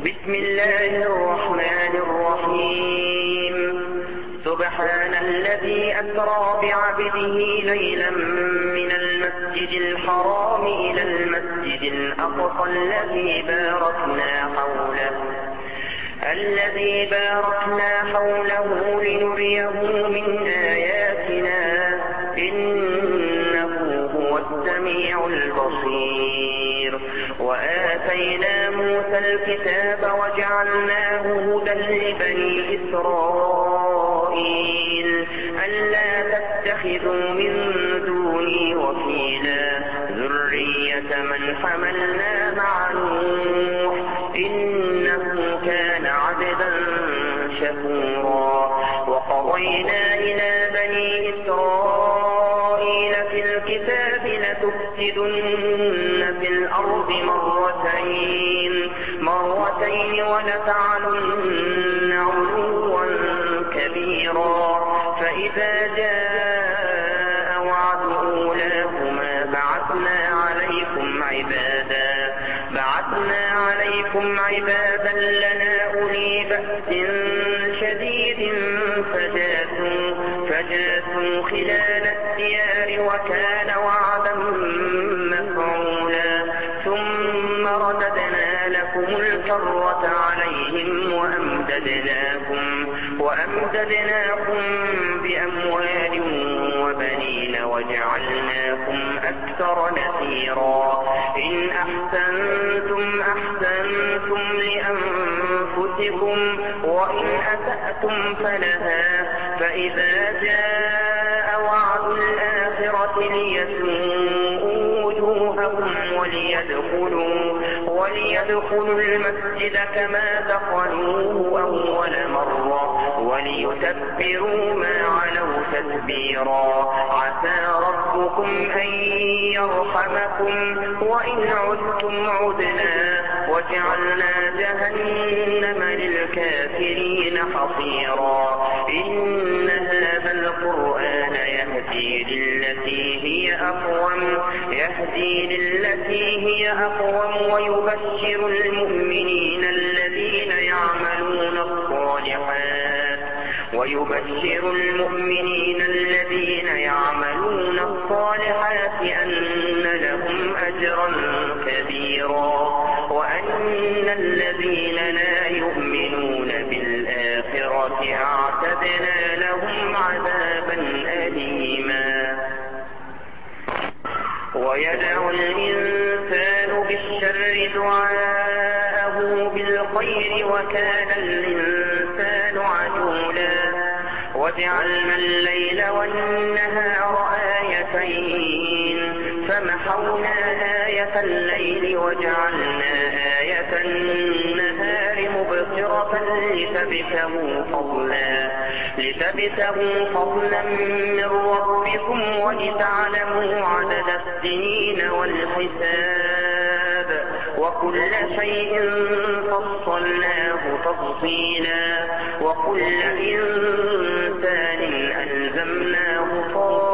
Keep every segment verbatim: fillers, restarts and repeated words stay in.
بسم الله الرحمن الرحيم سبحان الذي أسرى بعبده ليلا من المسجد الحرام إلى المسجد الأقصى الذي باركنا حوله الذي باركنا حوله لنريه من آياتنا إنه هو السميع البصير. وآتينا موسى الكتاب وجعلناه هدى لبني إسرائيل ألا تتخذوا من دوني وكيلا ذرية من حملنا مع نوح إنه كان عبدا شكورا. وقضينا إلى بني إسرائيل في الكتاب لتفسدن في الأرض مرتين مرتين ولتعلن علوا كبيرا. فإذا جاء وعد أولاهما بعثنا عليكم عبادا بعثنا عليكم عبادا لنا أولي بأس شديد فجاسوا فجاسوا خلال الديار وكان وعدا مفعولا. ثم رددنا لكم الكرة عليهم وأمددناكم وأمددناكم بأموال وبنين وجعلناكم أكثر نفيرا. إن أحسنتم أحسنتم لأنفسكم وإن أسأتم فلها. فإذا جاء وعد الآخرة ليسوءوا وجوههم وليدخلوا وليدخلوا المسجد كما دخلوه أول مرة وليتبروا ما علوا تتبيرا. عسى ربكم أن يرحمكم وإن عدتم عدنا وجعلنا جهنم للكافرين حصيرا. إن هذا القرآن يهدي للتي هي أقوم يهدي للتي هي أقوم ويبشر المؤمنين الذين يعملون الصالحات ويبشر المؤمنين الذين يعملون الصالحات أن لهم أجرا كبيرا وأن الذين لا يؤمنون بالآخرة أعتدنا لهم عذابا أليما. ويدعو الإنسان بالشر دعاءه بالخير وكان الإنسان عجولا. وجعلنا الليل والنهار آيتين فمحونا آية الليل وجعلنا آية النهار مبصرة لتبتغوا فضلا لتبتغوا فضلا من ربكم ولتعلموا عدد السنين والحساب وكل شيء فصلناه تفصيلا. وكل إنسان ألزمناه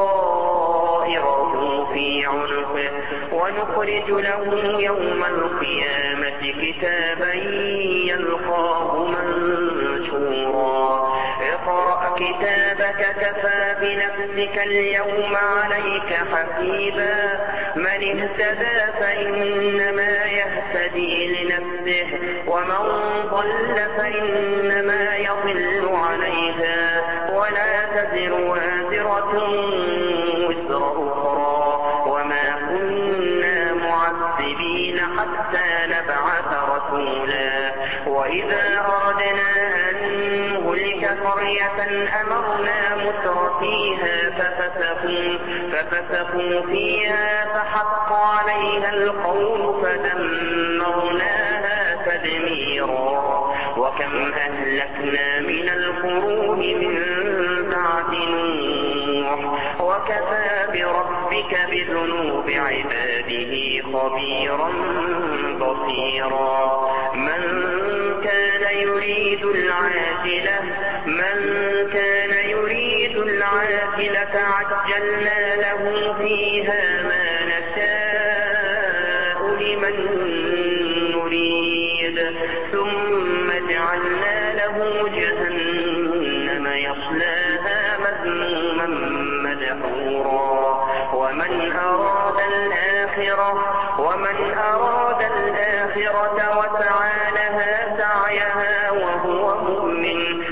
طائره في عنقه ونخرج له يوم القيامة كتابا يلقاه منشورا. اقرأ كتابك كفى بنفسك اليوم عليك حسيبا. من اهتدى فإنما يهتدي لنفسه ومن ضل فإنما يضل عليها ولا تزر وازرة وزر أخرى وما كنا معذبين حتى نبعث رسولا. وإذا أردنا أن نهلك قرية أمرنا متر فيها ففسقوا ففسقوا فيها فحق عليها القول فدمرناها تدميرا. وكم أهلكنا من القرون من بعد نوح وكفى بربك بذنوب عباده خبيرا بصيرا. من كان يريد العاجلة من كان يريد العاجلة عجلنا له فيها ما نشاء لمن نريد ثم ومن أراد الآخرة ومن أراد الآخرة وسعى لها سعيها وهو مؤمن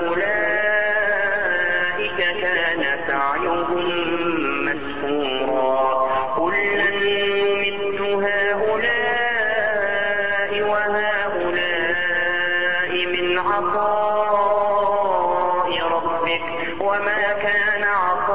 فأولئك كان سعيهم مشكورا كلا نمد هؤلاء وهؤلاء من عطاء ربك وما كان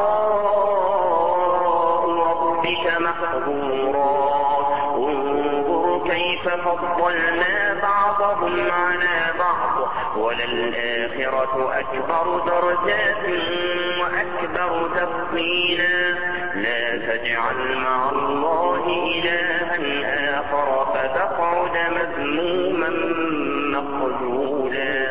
عطاء ربك محظورا انظر كيف فضلنا بعضهم على بعض وللآخرة أكبر درجات وأكبر تفضيلا لا تجعل مع الله إلها آخر فتقعد مذموما مخذولا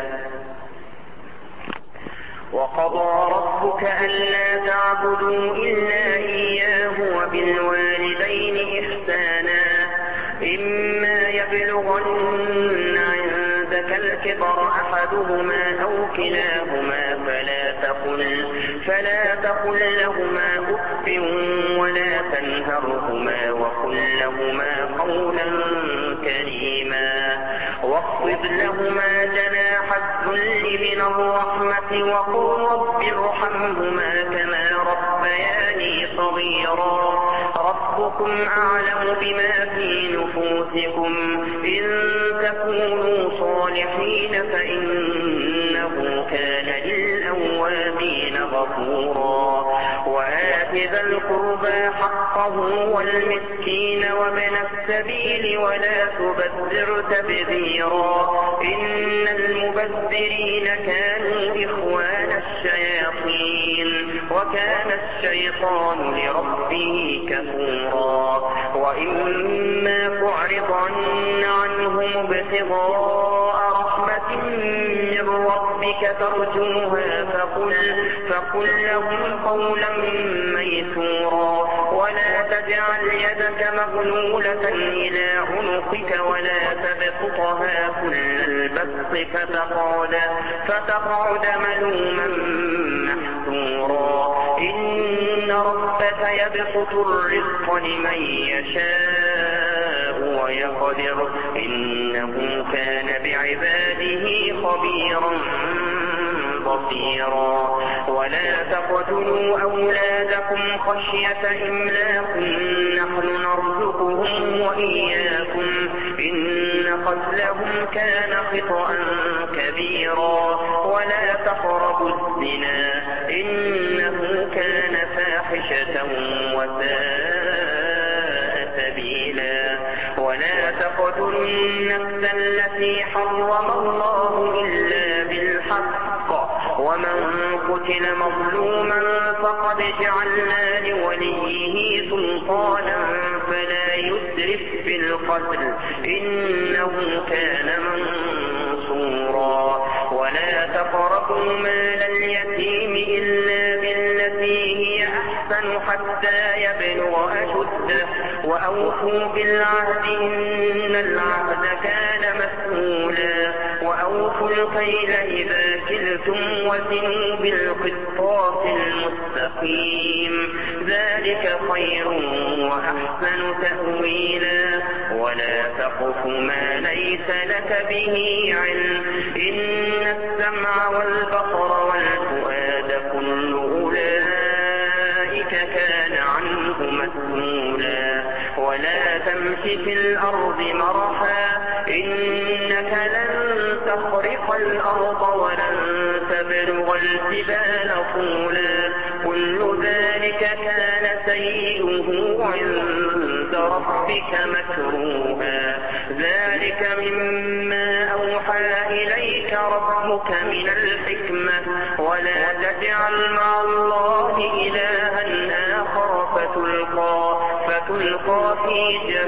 وقضى ربك ألا تعبدوا إلا إياه وبالوالدين إحسانا إما يبلغن عندك الكبر أحدهما أو كلاهما فلا تقل, فلا تقل لهما أف ولا تنهرهما وقل لهما قولا كريما واخفض لهما جناح الذل من الرحمة وقل رب ارحمهما كما ربياني صغيرا ربكم أعلم بما في نفوسكم إن تكونوا صالحين فإنه كان للأوابين غفورا وآت ذا القربى حقه والمسكين وابن السبيل ولا تبذر تبذيرا إن المبذرين كانوا إخوان الشياطين وكان الشيطان لربه كفورا وإما تعرضن عنهم ابتغاء رحمة من ربك ترجوها فقل, فقل لهم قولا ميسورا ولا تجعل يدك مغلولة إلى عنقك ولا تبسطها كل البسط فتقعد, فتقعد ملوما محسورا إن ربك يبسط الرزق لمن يشاء ويقدر إنه كان بعباده خبيرا بصيرا ولا تقتلوا أولادكم خشية إملاق نحن نرزقهم وإياكم إن قتلهم كان خطأ كبيرا ولا تقربوا الزنا إنه كان فاحشة وساء سبيلا ولا تقتلوا النفس التي حرم الله إلا بالحق ومن قتل مظلوما فقد جعلنا لوليه سلطانا فلا يسرف في القتل إنه كان منصورا ولا تقربوا مال اليتيم إلا بالتي هي أحسن حتى يبلغ أشده وأوفوا بالعهد إن العهد كان مسؤولا وأوفوا الكيل إذا كلتم وزنوا بالقسطاس المستقيم ذلك خير وأحسن تأويلا ولا تقف ما ليس لك به علم إن السمع والبصر والفؤاد كل أولئك كان عنه مسؤولا ولا تمش في الأرض مرحا إنك لن تخرق الأرض ولن تبلغ الجبال طولا كل ذلك كان سيئه عند ربك مكروها ذلك مما أوحى إليك ربك من الحكمة ولا تجعل مع الله إلها آخر فتلقى, فتلقى في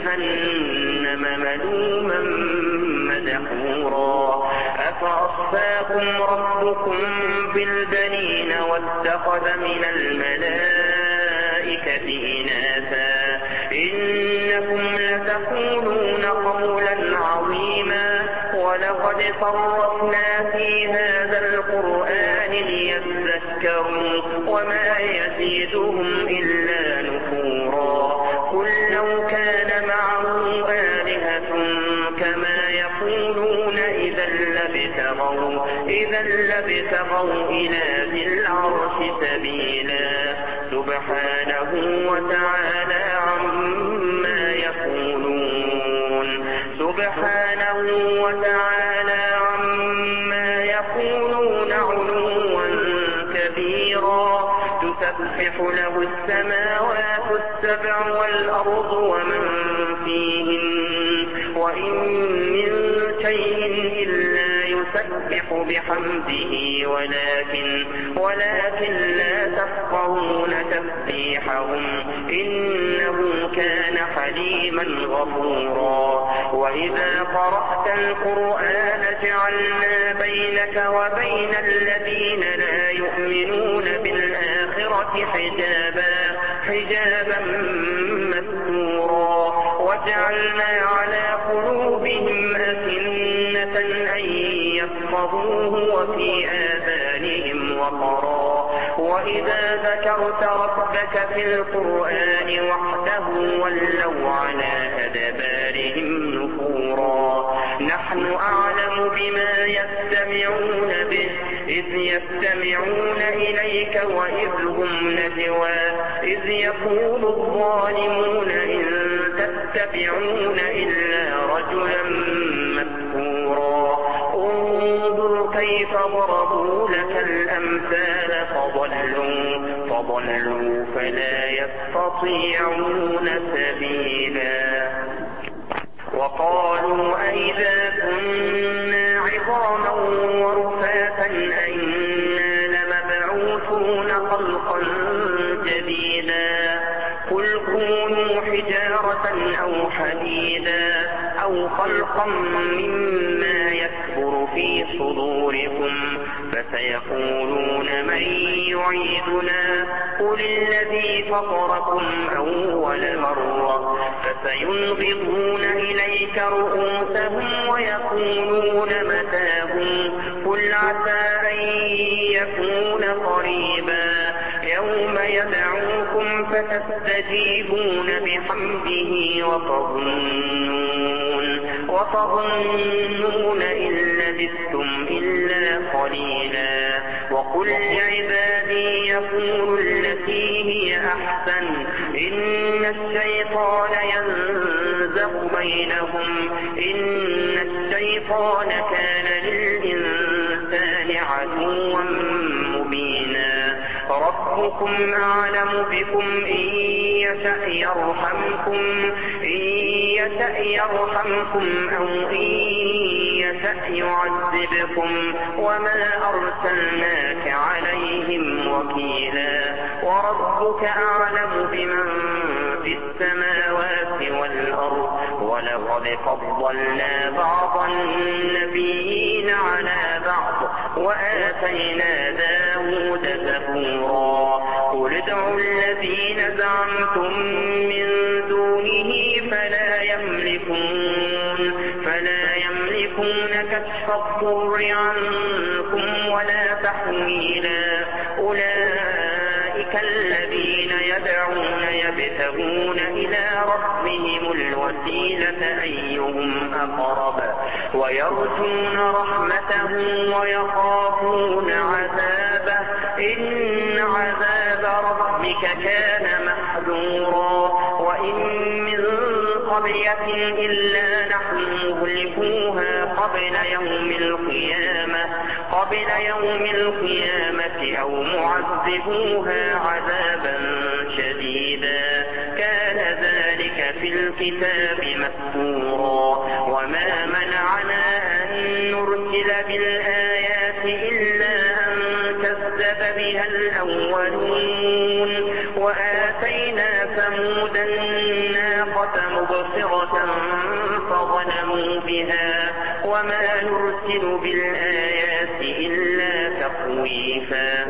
جهنم ملوما مدحورا أفأصفاكم ربكم بالبنين واتخذ من الملائكة إناثا إنكم لتقولون قولا عظيما ولقد صرفنا في هذا القرآن ليذكروا وما يزيدهم إلا نفورا كما يقولون إذا لابتغوا إذا لابتغوا إلى ذي العرش سبيلا سبحانه وتعالى عما يقولون سبحانه وتعالى عما يقولون علوا كبيرا تسبح له السماوات السبع والأرض ومن فيهن وإن من شيء إلا يسبح بحمده ولكن ولكن لا تفقهون تسبيحهم إنه كان حليما غفورا وإذا قرأت القرآن جعلنا بينك وبين الذين لا يؤمنون بالآخرة حجابا حجابا مستورا وجعلنا على قلوبهم أكنة أن يفقهوه وفي آذانهم وقرا وإذا ذكرت ربك في القرآن وحده ولوا على أدبارهم نفورا نحن أعلم بما يستمعون به إذ يستمعون إليك وإذ هم نجوى إذ يقول الظالمون إن تتبعون إلا رجلا مذكورا انظر كيف ضربوا لك الأمثال فضلوا فضلوا فلا يستطيعون سبيلا وقالوا أئذا كنا عظاما ورفاتا أئنا لمبعوثون خلقا جديدا قل كونوا حجارة أو حديدا أو خلقا مما يكبر في صدوركم فسيقولون من يعيدنا قل الذي فطركم أول مرة فسينغضون إليك رؤوسهم ويقولون متاهم قل عسى أن يكون قريبا يوم يدعوكم فتستجيبون بحمده وتظنون وتظنون إن لبثتم إلا قليلا وقل لعبادي يقولوا التي هي أحسن إن الشيطان ينزغ بينهم إن الشيطان كان للإنسان عدوا مبينا ربكم أعلم بكم إن يشأ يرحمكم إن يشأ يرحمكم أو إن يشأ يعذبكم وما أرسلناك عليهم وكيلا وربك أعلم بمن في السماوات والأرض ولقد فضلنا بعض النبيين على بعض وآتينا داود زبورا قل ادعوا الذين زعمتم من دونه فلا يملكون فلا يملكون كشف الضر عنكم ولا تحويلا أولئك الذين يدعون يبتغون إلى ربهم الوسيلة أيهم أقرب ويرجون رحمته ويخافون عذابه إن عذاب ربك كان محذورا وإن من قرية إلا نحن مهلكوها قبل يوم القيامة قبل يوم القيامة أو معذبوها عذابا شديدا كان ذلك في الكتاب مسطورا وما منعنا أن نرسل بالآيات إلا أن كذب بها الأولون وآتينا ثمود الناقة مبصرة فظلموا بها وما نرسل بالآيات إلا تخويفا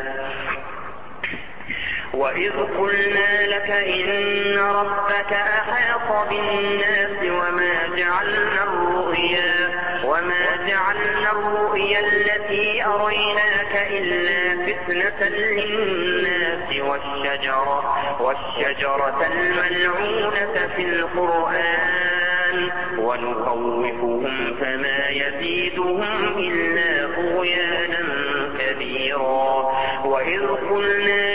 وإذ قلنا لك إن ربك أحاط بالناس وما جعلنا الرؤيا وما جعلنا الرؤيا التي أريناك إلا فتنة للناس والشجرة والشجرة الملعونة في القرآن ونخوفهم فما يزيدهم إلا طغيانا كبيرا. وإذ قلنا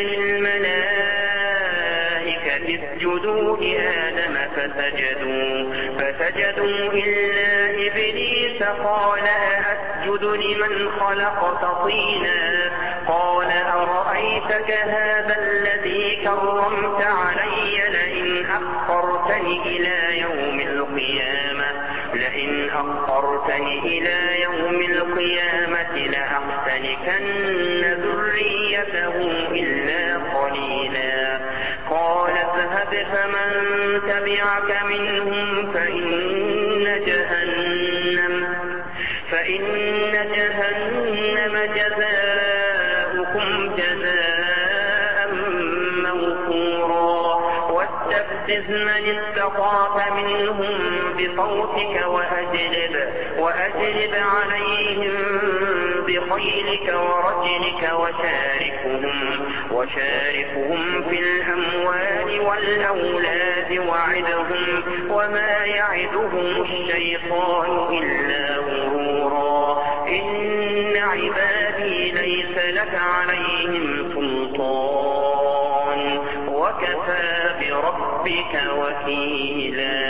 للملائكة اسجدوا لآدم فسجدوا فسجدوا إلا إبليس قال أسجد لمن خلقت طينا قال أرأيتك هذا الذي كرمت علي لئن أخرتني إلى يوم القيامة لئن أخرتني إلى يوم القيامة لأحتنكن ذريته إلا قليلا. قال اذهب فمن تبعك منهم فإن جهنم فإن جهنم جزاؤكم جزاء موفورا. واستفزز من استطعت منهم بصوتك وأجلب, وأجلب عليهم بخيلك ورجلك وشاركهم, وشاركهم في الأموال والأولاد وعدهم وما يعدهم الشيطان إلا غرورا. إن عبادي ليس لك عليهم سلطان وكفى بربك وكيلا.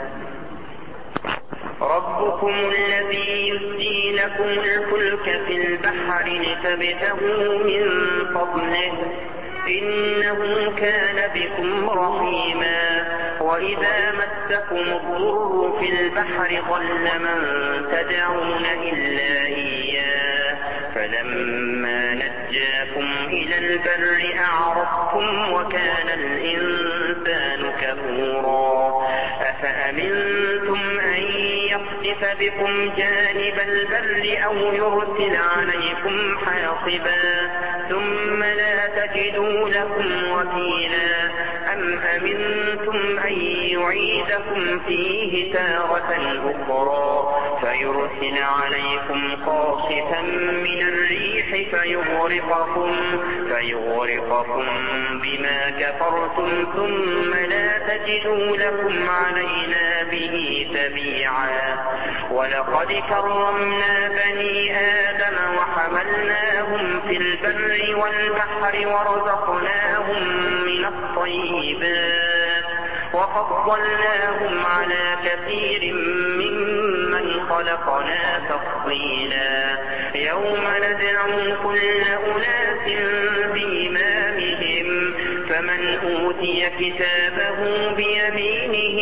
ربكم الذي يسجي لكم الفلك في البحر لتبتغوا من فضله إنه كان بكم رحيما. وإذا مسكم الضر في البحر ضل من تدعون إلا إياه فلما نجاكم إلى البر أعرضتم وكان الإنسان كفورا. أفأمنتم أن يخسف بكم جانب البر أو يرسل عليكم حاصبا ثم لا تجدوا لكم وكيلا. أم أمنتم أن يعيدكم فيه تارة أخرى فيرسل عليكم قاصفا من الريح فيغرقكم, فيغرقكم بما كفرتم ثم لا تجدوا لكم علينا به تبيعا. ولقد كرمنا بني آدم وحملناهم في البر والبحر ورزقناهم من الطيبات وفضلناهم على كثير ممن خلقنا تفضيلا. يوم ندعو كل أناس بإمامهم فمن أوتي كتابه بيمينه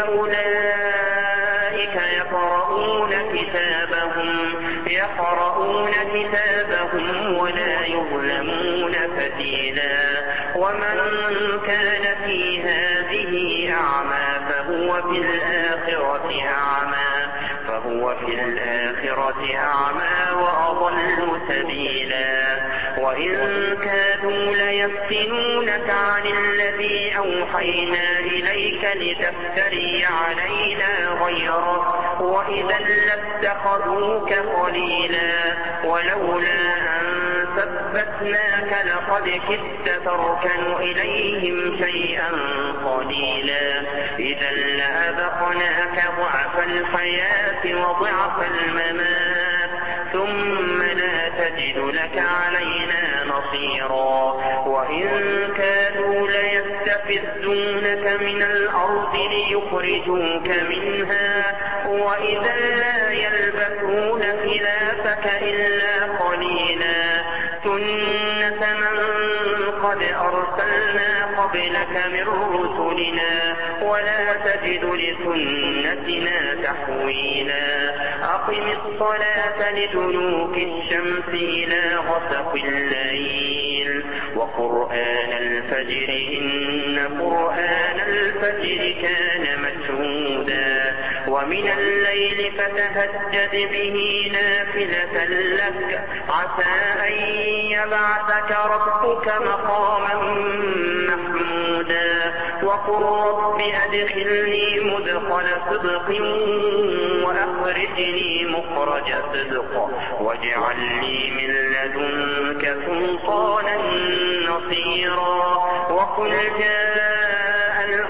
فأولئك يقرؤون كتابهم, يقرؤون كتابهم ولا يظلمون فتيلا. ومن كان في هذه أعمى فهو في الآخرة أعمى فهو في الآخرة أعمى وأضل سبيلا. وإن كادوا ليفتنونك عن الذي أوحينا إليك لتفتري علينا غيره وإذا لاتخذوك خليلا. ولولا أن ثبتناك لقد كدت تركن إليهم شيئا قليلا. إذا لأذقناك ضعف الحياة وضعف الممات ثم لا تجد لك علينا نصيرا. وإن كادوا ليستفزونك من الأرض ليخرجوك منها وإذا لا يلبثون خلافك إلا قليلا. سنة من قد أرسلنا قبلك من رسلنا ولا تجد لسنتنا تحويلا. أقم الصلاة لدلوك الشمس إلى غسق الليل وقرآن الفجر إن قرآن الفجر كان مشهودا. ومن الليل فتهجد به نافلة لك عسى أن يبعثك ربك مقاما محمودا. وقل رب أدخلني مدخل صدق وأخرجني مخرج صدق واجعل لي من لدنك سلطانا نصيرا. وقل جاء الحق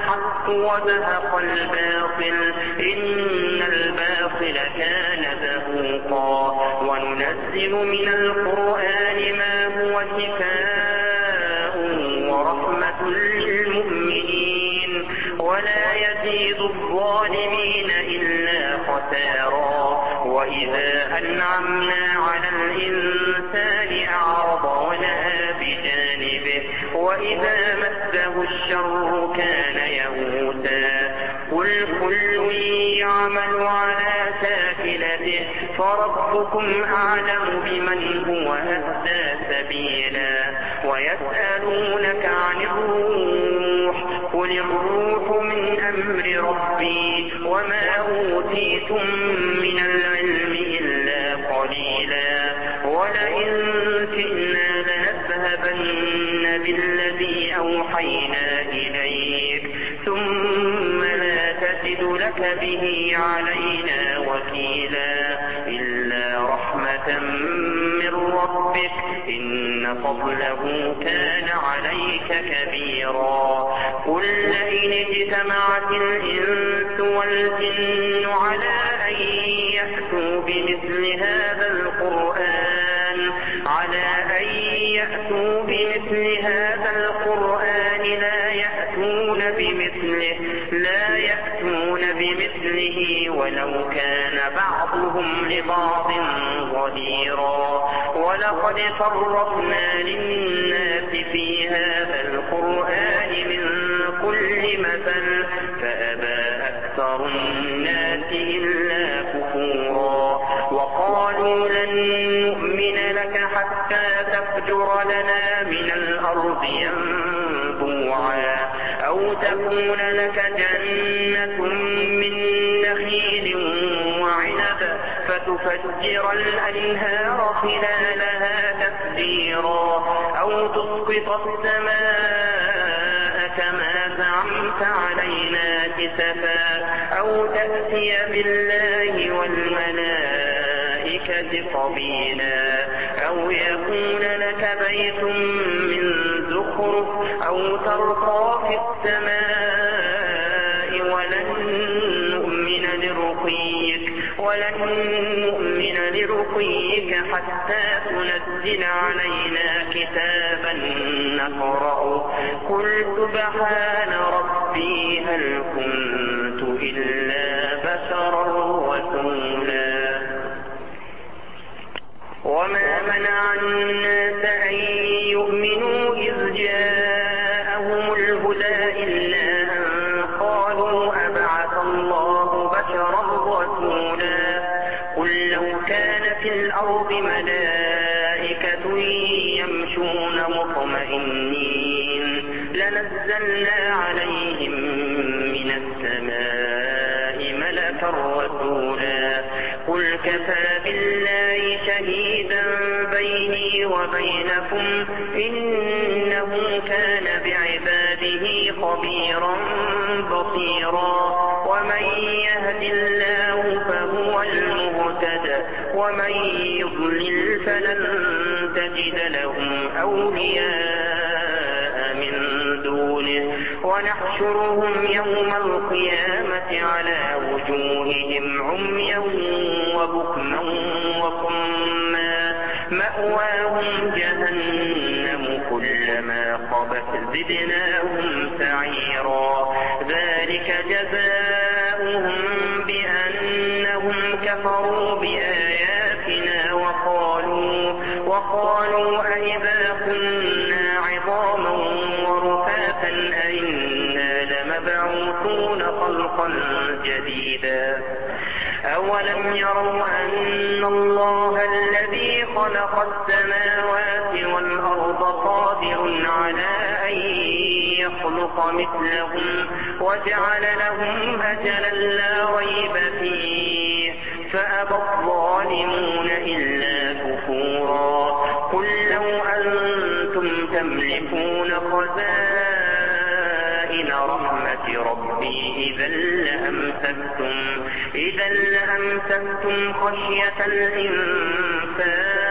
وزهق الباطل إن الباطل كان زهوقا وننزل من القرآن ما هو شفاء ورحمة للمؤمنين ولا يزيد الظالمين إلا خسارا وإذا أنعمنا على الإنسان أعرض ونأى بجانبه وإذا مسه الشر كان يئوسا قل كل يعمل على شاكلته فربكم أعلم بمن هو أهدى سبيلا ويسألونك عن الروح قل الروح من أمر ربي وما أوتيتم من العلم إلا قليلا ولئن شئنا لنذهبن بالذي أوحينا إليك ثم لا تجد لك به علينا وكيلا إلا رحمة من ربك إن فضله كان عليك كبيرا قل لئن اجتمعت الإنس والجن على أن يأتوا بمثل هذا القرآن على أن يأتوا بمثل هذا القرآن لا يأتون بمثله لا يأتون بمثله ولو كان بعضهم لبعض ظهيرا ولقد صرفنا للناس في هذا القرآن من كل مثل فأبى أكثر الناس إلا كفورا وقالوا لن نؤمن لك حتى تفجر لنا من الأرض ينبوعا أو تكون لك جنة من نخيل وعنب فتفجر الأنهار خلالها تفجيرا أو تسقط السماء كما زعمت علينا كسفا أو تأتي بالله والملائكة قبيلا أو يكون لك بيت من زخرف أو ترقى في السماء ولن نؤمن لرقيك ولن نؤمن لرقيك حتى تنزل علينا كتابا نقرأه قل سبحان ربي هل كنت إلا بشرا رسولا وما منع الناس أن يؤمنوا إذ جاءهم الهدى إلا أن قالوا أبعث الله بشرا رسولا قل لو كان في الأرض ملائكة يمشون مطمئنين لنزلنا عليهم من السماء ملكا رسولا قل كفى بالله شهيدا بيني وبينكم إنه كان بعباده خبيرا بصيرا ومن يهد الله فهو المهتد ومن يضلل فلن تجد لهم أولياء من دونه ونحشرهم يوم القيامة على وجوههم عميا وبكما وصما مأواهم جهنم كلما خبت زدناهم سعيرا ذلك جزاؤهم بأنهم كفروا بآياتنا وقالوا وقالوا أئذا كنا عظاما ورفاتا أئنا لمبعوثون خلقا جديدا أولم يروا أن الله الذي خلق السماوات والأرض قادر على أن يخلق مثلهم وجعل لهم أجلا لا ريب فيه فأبى الظالمون إلا كفورا قل لو أنتم تملكون خزائن رحمة ربي إذا لأمسكتم إذا لأمسكتم خشية الإنفاق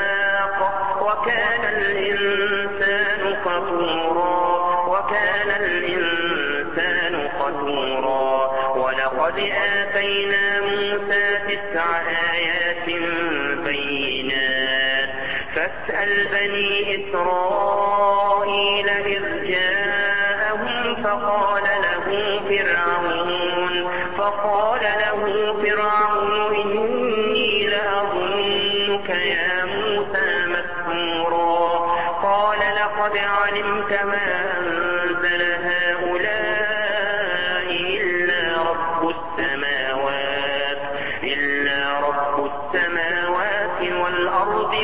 وكان الإنسان كفورا وكان الإنسان قتورا. ولقد آتينا موسى تسع آيات بينات فاسأل بني إسرائيل إذ جاءهم فقال له فرعون فقال له فرعون إني لأظنك يا موسى مسحورا. قال لقد علمت ما أنزل هؤلاء إلا رب السماوات إلا رب السماوات والأرض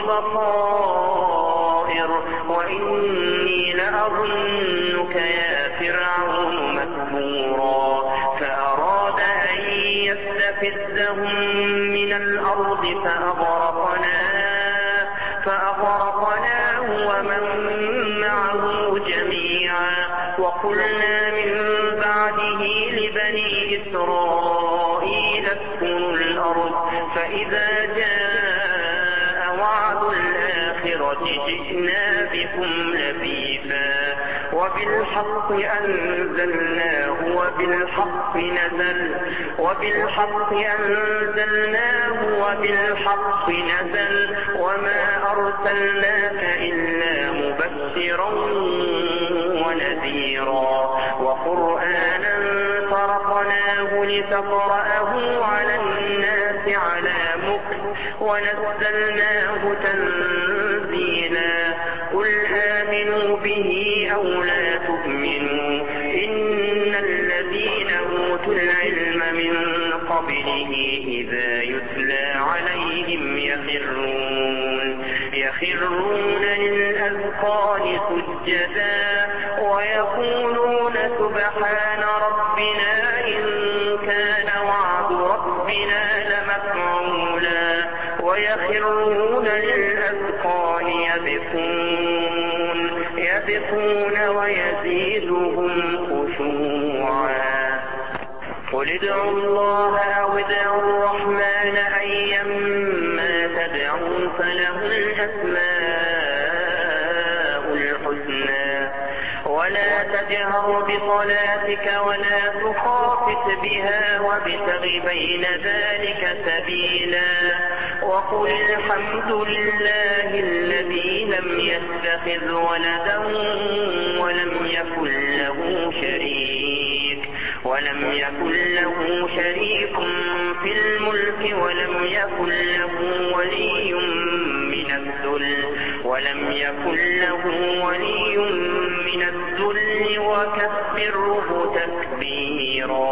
بصائر وإني لأظنك يا فرعون مسحورا. فأراد أن يستفزهم من الأرض فأغرقناه فأغرقناه ومن معه جميعا. وقلنا من بعده لبني إسرائيل اسكنوا الأرض فإذا جاء وعد الآخرة جئنا بكم لفيفا وبالحق أنزلناه وبالحق نزل وبالحق أنزلناه وبالحق نزل وما أرسلناك إلا مبشرا ونذيرا. وقرآنا فرقناه لتقرأه على الناس على مكث ونزلناه تنزيلا. قل آمنوا به أو لا تؤمنوا إن الذين أوتوا العلم من قبله إذا يتلى عليهم يخرون يخرون للأذقان سجدا ويقولون سبحان ربنا إن كان وعد ربنا لمفعولا. ويخرون للأذقان يبكون يبكون ويزيدهم خشوعا. قل ادعوا الله أو ادعوا الرحمن أيما تدعوا فله الأسماء الحسنى. ولا تجهر بصلاتك ولا تخافت بها وابتغ بين ذلك سبيلا. وقل الحمد لله الذي لم يتخذ ولدا ولم يكن له شريك ولم يكن له شريك في الملك ولم يكن له ولي من الذل ولم يكن له ولي من الذل وكبره تكبيرا.